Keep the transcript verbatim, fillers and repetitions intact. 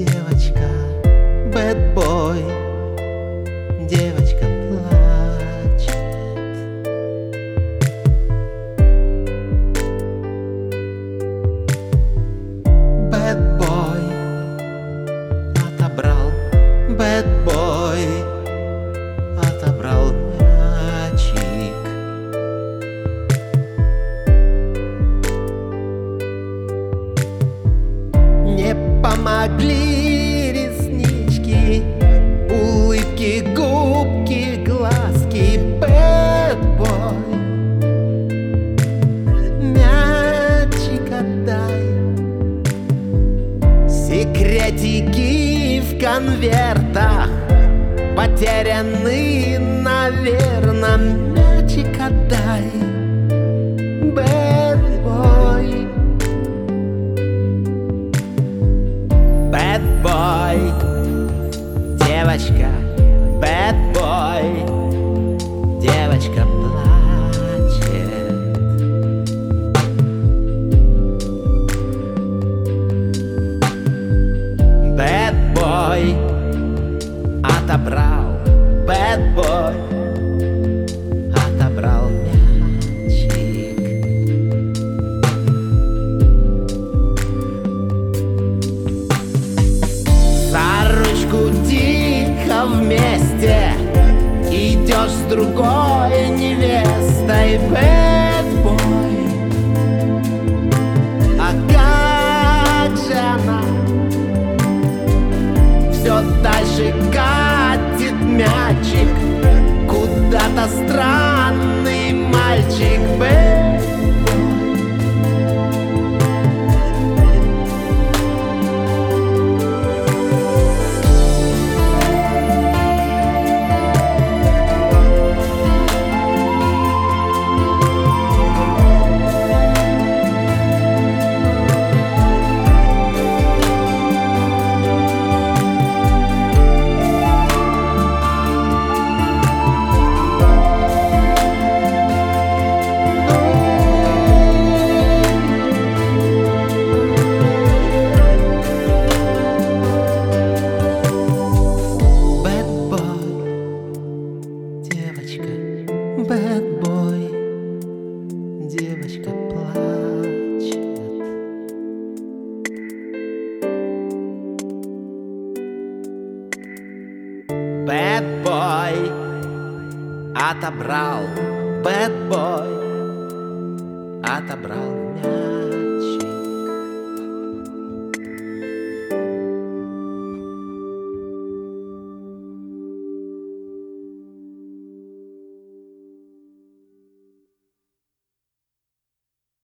девочка, bad boy, девочка плачет. Bad boy отобрал, bad boy отобрал мячик. Не помогли реснички, улыбки, губки, глазки. Bad boy, мячик отдай. Секретики в конвертах потеряны, наверно. Мячик отдай. Bad boy, bad boy, девочка, bad boy, девочка плачет. Bad boy отобрал, bad boy отобрал мячик. За ручку тихо вместе идешь с другой невестой. Bad boy, а как же она все дальше катит мячик, куда-то странный мальчик. Bad Bad boy, девочка плачет. Bad boy отобрал, bad boy отобрал меня.